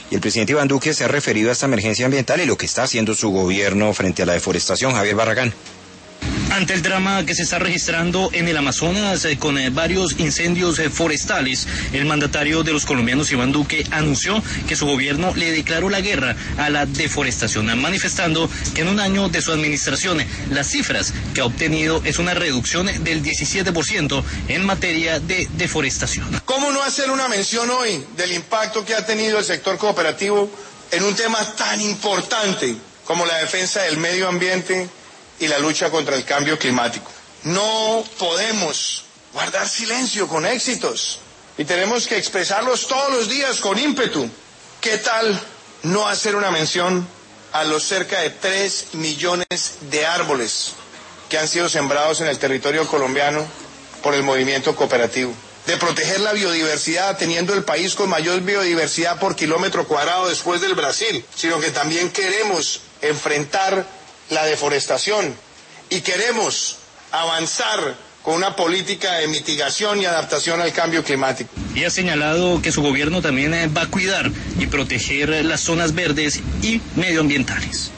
Y el presidente Iván Duque se ha referido a esta emergencia ambiental y lo que está haciendo su gobierno frente a la deforestación. Javier Barragán. Ante el drama que se está registrando en el Amazonas con varios incendios forestales, el mandatario de los colombianos, Iván Duque, anunció que su gobierno le declaró la guerra a la deforestación, manifestando que en un año de su administración las cifras que ha obtenido es una reducción del 17% en materia de deforestación. ¿Cómo no hacer una mención hoy del impacto que ha tenido el sector cooperativo en un tema tan importante como la defensa del medio ambiente y la lucha contra el cambio climático? No podemos guardar silencio con éxitos y tenemos que expresarlos todos los días con ímpetu. ¿Qué tal no hacer una mención a los cerca de 3 millones de árboles que han sido sembrados en el territorio colombiano por el movimiento cooperativo? De proteger la biodiversidad, teniendo el país con mayor biodiversidad por kilómetro cuadrado después del Brasil, sino que también queremos enfrentar la deforestación y queremos avanzar con una política de mitigación y adaptación al cambio climático. Y ha señalado que su gobierno también va a cuidar y proteger las zonas verdes y medioambientales.